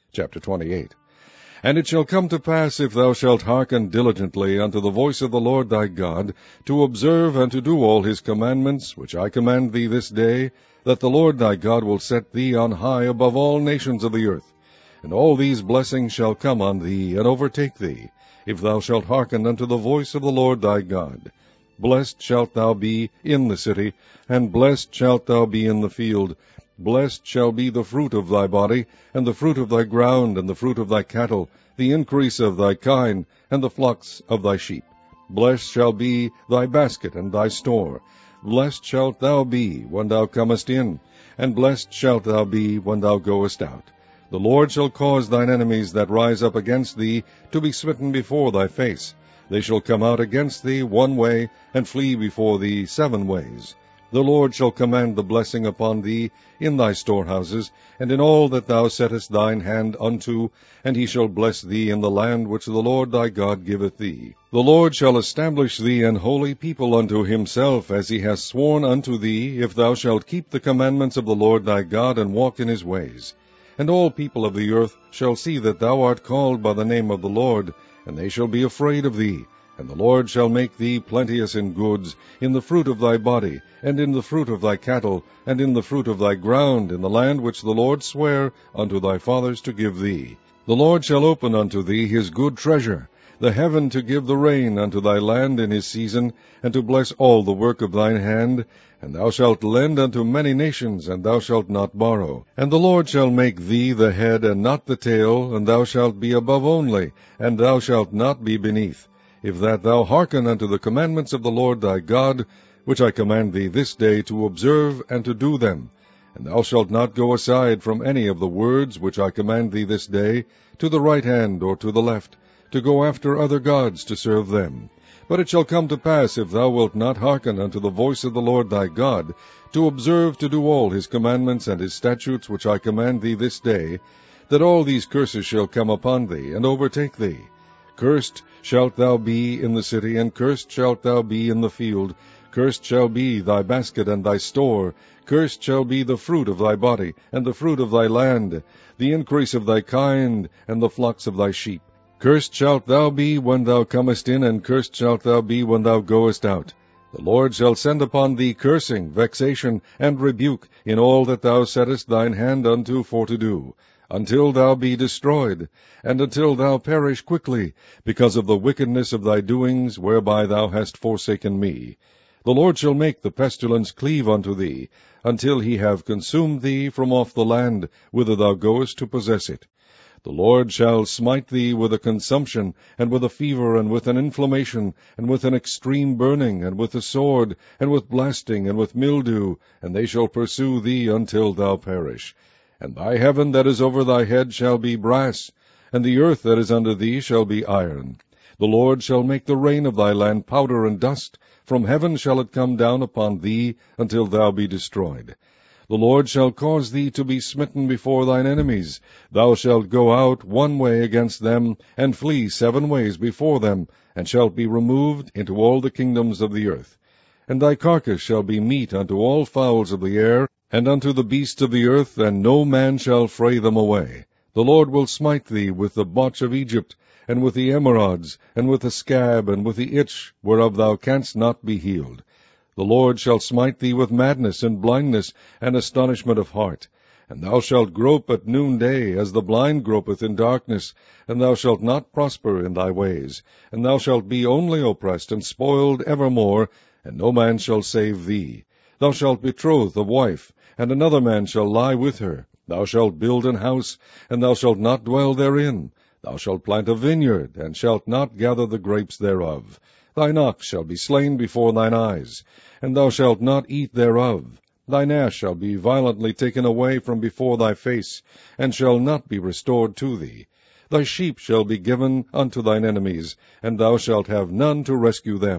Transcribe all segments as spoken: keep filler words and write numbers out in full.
Chapter twenty-eight. And it shall come to pass, if thou shalt hearken diligently unto the voice of the Lord thy God, to observe and to do all his commandments, which I command thee this day, that the Lord thy God will set thee on high above all nations of the earth. And all these blessings shall come on thee, and overtake thee, if thou shalt hearken unto the voice of the Lord thy God. Blessed shalt thou be in the city, and blessed shalt thou be in the field. Blessed shall be the fruit of thy body, and the fruit of thy ground, and the fruit of thy cattle, the increase of thy kine, and the flocks of thy sheep. Blessed shall be thy basket and thy store. Blessed shalt thou be when thou comest in, and blessed shalt thou be when thou goest out. The Lord shall cause thine enemies that rise up against thee to be smitten before thy face. They shall come out against thee one way, and flee before thee seven ways. The Lord shall command the blessing upon thee in thy storehouses, and in all that thou settest thine hand unto, and he shall bless thee in the land which the Lord thy God giveth thee. The Lord shall establish thee an holy people unto himself, as he hath sworn unto thee, if thou shalt keep the commandments of the Lord thy God, and walk in his ways. And all people of the earth shall see that thou art called by the name of the Lord, and they shall be afraid of thee. And the Lord shall make thee plenteous in goods, in the fruit of thy body, and in the fruit of thy cattle, and in the fruit of thy ground, in the land which the Lord sware unto thy fathers to give thee. The Lord shall open unto thee his good treasure, the heaven to give the rain unto thy land in his season, and to bless all the work of thine hand. And thou shalt lend unto many nations, and thou shalt not borrow. And the Lord shall make thee the head, and not the tail, and thou shalt be above only, and thou shalt not be beneath. If that thou hearken unto the commandments of the Lord thy God, which I command thee this day to observe and to do them. And thou shalt not go aside from any of the words which I command thee this day, to the right hand or to the left, to go after other gods to serve them. But it shall come to pass, if thou wilt not hearken unto the voice of the Lord thy God, to observe to do all his commandments and his statutes which I command thee this day, that all these curses shall come upon thee, and overtake thee. Cursed shalt thou be in the city, and cursed shalt thou be in the field. Cursed shall be thy basket and thy store. Cursed shall be the fruit of thy body, and the fruit of thy land, the increase of thy kind, and the flocks of thy sheep. Cursed shalt thou be when thou comest in, and cursed shalt thou be when thou goest out. The Lord shall send upon thee cursing, vexation, and rebuke in all that thou settest thine hand unto for to do, until thou be destroyed, and until thou perish quickly, because of the wickedness of thy doings, whereby thou hast forsaken me. The Lord shall make the pestilence cleave unto thee, until he have consumed thee from off the land, whither thou goest to possess it. The Lord shall smite thee with a consumption, and with a fever, and with an inflammation, and with an extreme burning, and with a sword, and with blasting, and with mildew, and they shall pursue thee until thou perish. And thy heaven that is over thy head shall be brass, and the earth that is under thee shall be iron. The Lord shall make the rain of thy land powder and dust. From heaven shall it come down upon thee, until thou be destroyed. The Lord shall cause thee to be smitten before thine enemies. Thou shalt go out one way against them, and flee seven ways before them, and shalt be removed into all the kingdoms of the earth. And thy carcass shall be meat unto all fowls of the air, and unto the beasts of the earth, and no man shall fray them away. The Lord will smite thee with the botch of Egypt, and with the emerods, and with the scab, and with the itch, whereof thou canst not be healed. The Lord shall smite thee with madness, and blindness, and astonishment of heart. And thou shalt grope at noonday, as the blind gropeth in darkness, and thou shalt not prosper in thy ways. And thou shalt be only oppressed and spoiled evermore, and no man shall save thee. Thou shalt betroth a wife, and another man shall lie with her. Thou shalt build an house, and thou shalt not dwell therein. Thou shalt plant a vineyard, and shalt not gather the grapes thereof. Thine ox shall be slain before thine eyes, and thou shalt not eat thereof. Thine ass shall be violently taken away from before thy face, and shall not be restored to thee. Thy sheep shall be given unto thine enemies, and thou shalt have none to rescue them.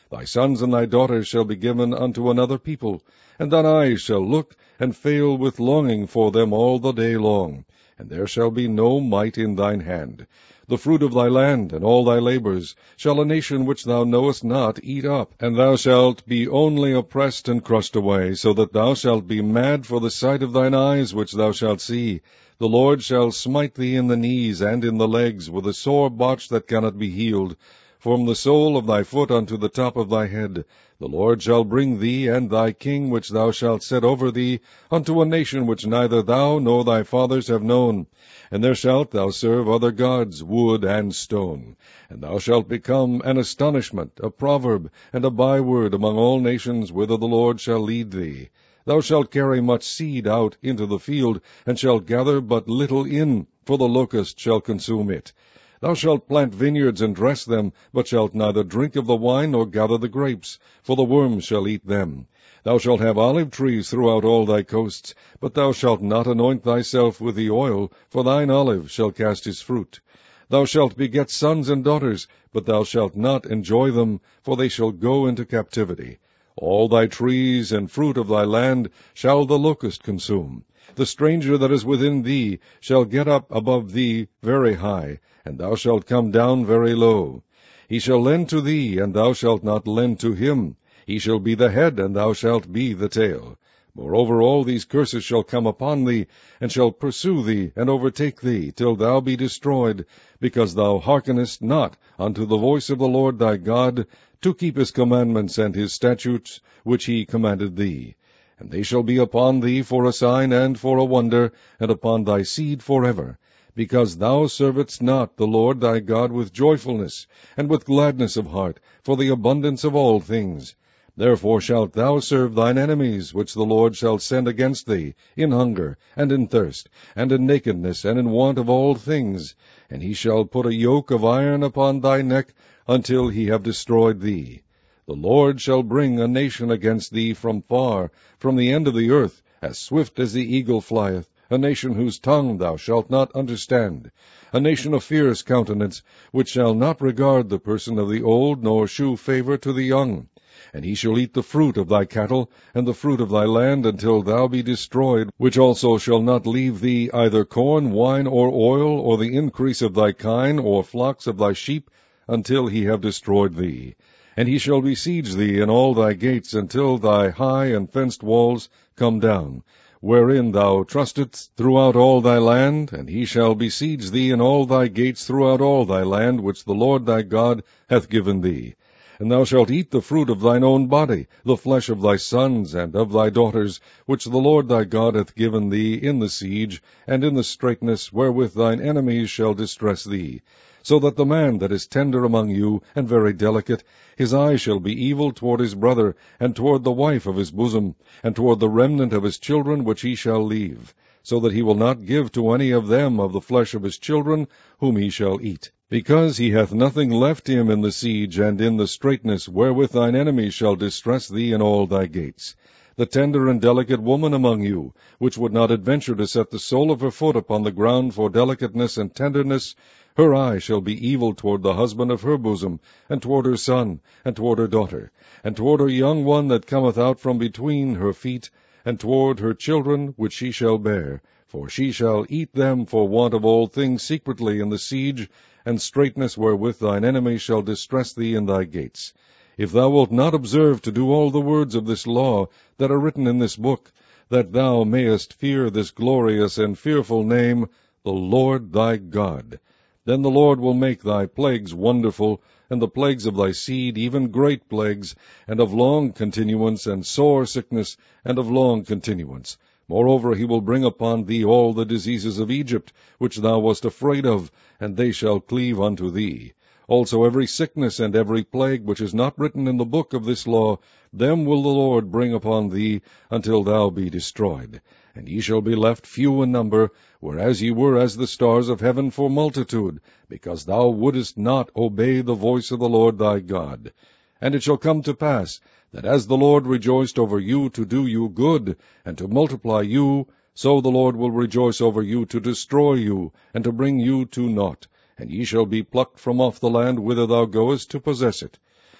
Thy sons and thy daughters shall be given unto another people, and thine eyes shall look and fail with longing for them all the day long, and there shall be no might in thine hand. The fruit of thy land and all thy labors shall a nation which thou knowest not eat up, and thou shalt be only oppressed and crushed away, so that thou shalt be mad for the sight of thine eyes which thou shalt see. The Lord shall smite thee in the knees and in the legs with a sore botch that cannot be healed, from the sole of thy foot unto the top of thy head. The Lord shall bring thee and thy king which thou shalt set over thee unto a nation which neither thou nor thy fathers have known. And there shalt thou serve other gods, wood and stone. And thou shalt become an astonishment, a proverb, and a byword among all nations whither the Lord shall lead thee. Thou shalt carry much seed out into the field, and shalt gather but little in, for the locust shall consume it. Thou shalt plant vineyards and dress them, but shalt neither drink of the wine nor gather the grapes, for the worms shall eat them. Thou shalt have olive trees throughout all thy coasts, but thou shalt not anoint thyself with the oil, for thine olive shall cast his fruit. Thou shalt beget sons and daughters, but thou shalt not enjoy them, for they shall go into captivity. All thy trees and fruit of thy land shall the locust consume. The stranger that is within thee shall get up above thee very high, and thou shalt come down very low. He shall lend to thee, and thou shalt not lend to him. He shall be the head, and thou shalt be the tail. Moreover, all these curses shall come upon thee, and shall pursue thee, and overtake thee, till thou be destroyed, because thou hearkenest not unto the voice of the Lord thy God, to keep his commandments and his statutes, which he commanded thee. And they shall be upon thee for a sign and for a wonder, and upon thy seed forever, because thou servedst not the Lord thy God with joyfulness, and with gladness of heart, for the abundance of all things. Therefore shalt thou serve thine enemies, which the Lord shall send against thee, in hunger, and in thirst, and in nakedness, and in want of all things. And he shall put a yoke of iron upon thy neck, until he have destroyed thee. The Lord shall bring a nation against thee from far, from the end of the earth, as swift as the eagle flieth, a nation whose tongue thou shalt not understand, a nation of fierce countenance, which shall not regard the person of the old, nor shew favour to the young. And he shall eat the fruit of thy cattle, and the fruit of thy land, until thou be destroyed, which also shall not leave thee either corn, wine, or oil, or the increase of thy kine, or flocks of thy sheep, until he have destroyed thee. And he shall besiege thee in all thy gates, until thy high and fenced walls come down, wherein thou trustedst throughout all thy land, and he shall besiege thee in all thy gates throughout all thy land, which the Lord thy God hath given thee. And thou shalt eat the fruit of thine own body, the flesh of thy sons and of thy daughters, which the Lord thy God hath given thee in the siege, and in the straitness wherewith thine enemies shall distress thee. So that the man that is tender among you, and very delicate, his eye shall be evil toward his brother, and toward the wife of his bosom, and toward the remnant of his children which he shall leave, so that he will not give to any of them of the flesh of his children, whom he shall eat. Because he hath nothing left him in the siege, and in the straitness wherewith thine enemies shall distress thee in all thy gates. The tender and delicate woman among you, which would not adventure to set the sole of her foot upon the ground for delicateness and tenderness, her eye shall be evil toward the husband of her bosom, and toward her son, and toward her daughter, and toward her young one that cometh out from between her feet, and toward her children which she shall bear, for she shall eat them for want of all things secretly in the siege, and straitness wherewith thine enemies shall distress thee in thy gates. If thou wilt not observe to do all the words of this law that are written in this book, that thou mayest fear this glorious and fearful name, the Lord thy God, then the Lord will make thy plagues wonderful, and the plagues of thy seed even great plagues, and of long continuance, and sore sickness, and of long continuance. Moreover, he will bring upon thee all the diseases of Egypt, which thou wast afraid of, and they shall cleave unto thee. Also every sickness and every plague which is not written in the book of this law, them will the Lord bring upon thee, until thou be destroyed. And ye shall be left few in number, whereas ye were as the stars of heaven for multitude, because thou wouldest not obey the voice of the Lord thy God. And it shall come to pass, that as the Lord rejoiced over you to do you good, and to multiply you, so the Lord will rejoice over you to destroy you, and to bring you to naught. And ye shall be plucked from off the land whither thou goest to possess it.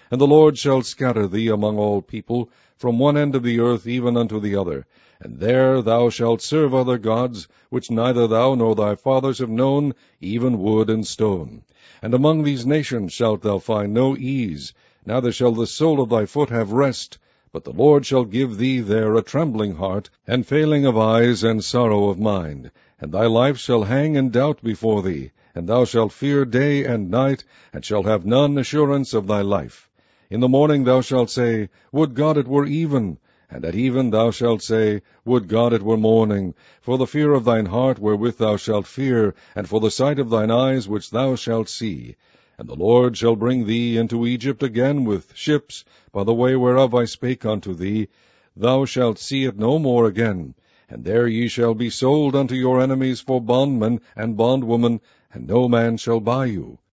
And the Lord shall scatter thee among all people, from one end of the earth even unto the other. And there thou shalt serve other gods, which neither thou nor thy fathers have known, even wood and stone. And among these nations shalt thou find no ease, neither shall the sole of thy foot have rest, but the Lord shall give thee there a trembling heart, and failing of eyes, and sorrow of mind. And thy life shall hang in doubt before thee, and thou shalt fear day and night, and shalt have none assurance of thy life. In the morning thou shalt say, Would God it were even! And at even thou shalt say, Would God it were morning! For the fear of thine heart wherewith thou shalt fear, and for the sight of thine eyes which thou shalt see. And the Lord shall bring thee into Egypt again with ships, by the way whereof I spake unto thee. Thou shalt see it no more again. And there ye shall be sold unto your enemies for bondmen and bondwomen, and no man shall buy you.